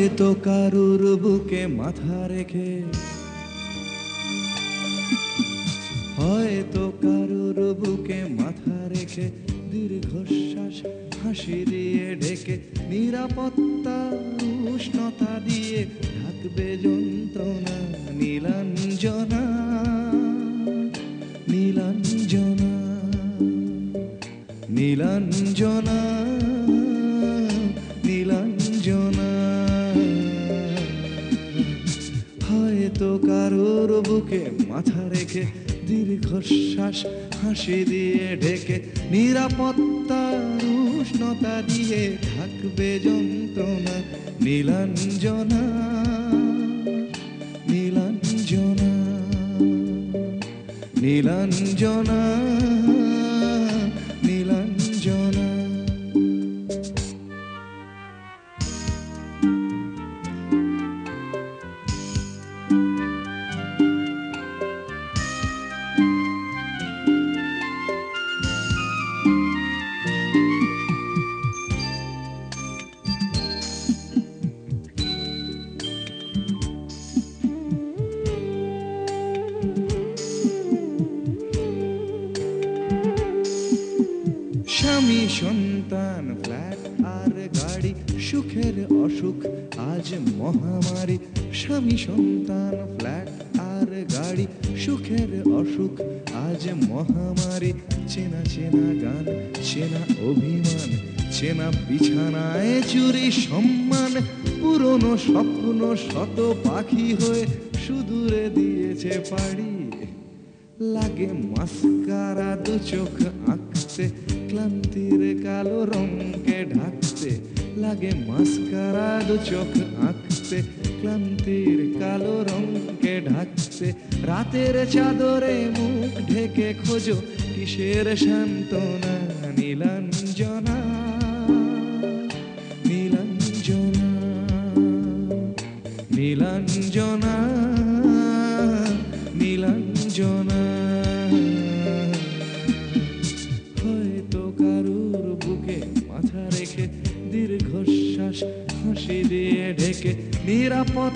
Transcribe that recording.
হয়তো কারুর বুকে মাথা রেখে, হয়তো কারুর বুকে মাথা রেখে দীর্ঘশ্বাস হাসি দিয়ে ঢেকে, নিরাপত্তা উষ্ণতা দিয়ে ঢাকবে যন্ত্রণা। নীলাঞ্জনা, নীলাঞ্জনা, নীলাঞ্জনা, নীলাঞ্জনা। হয়তো কারোর বুকে মাথা রেখে দীর্ঘশ্বাস হাসি দিয়ে ঢেকে, নিরাপত্তার উষ্ণতা দিয়ে থাকবে যন্ত্রণা। নীলাঞ্জনা, নীলাঞ্জনা, নীলাঞ্জনা, নীলাঞ্জনা। স্বামী সন্তান ফ্ল্যাট আর গাড়ি, সুখের অসুখ আজ মহামারী। স্বামী সন্তান ফ্ল্যাট আর গাড়ি, সুখের অসুখ আজ মহামারী। চেনা চেনা গান, চেনা অভিমান, চেনা বিছানায় চুরি সম্মান। পুরনো স্বপ্ন শত পাখি হয়ে সুদূরে দিয়েছে পাড়ি। লাগে মাস্কারা দু চোখ আঁকতে, ক্লান্তির কালো রঙকে ঢাকতে। লাগে মাস্কারা দু চোখ আঁকতে, ক্লান্তির কালো রঙকে ঢাকতে। রাতের চাদরে মুখ ঢেকে খোঁজো কিসের সান্ত্বনা। নীলাঞ্জনা, নীলাঞ্জনা, নীলাঞ্জনা, নীলাঞ্জনা। হয়তো কারুর বুকে মাথা রেখে দীর্ঘশ্বাস হাসি দিয়ে ঢেকে, নিরাপদ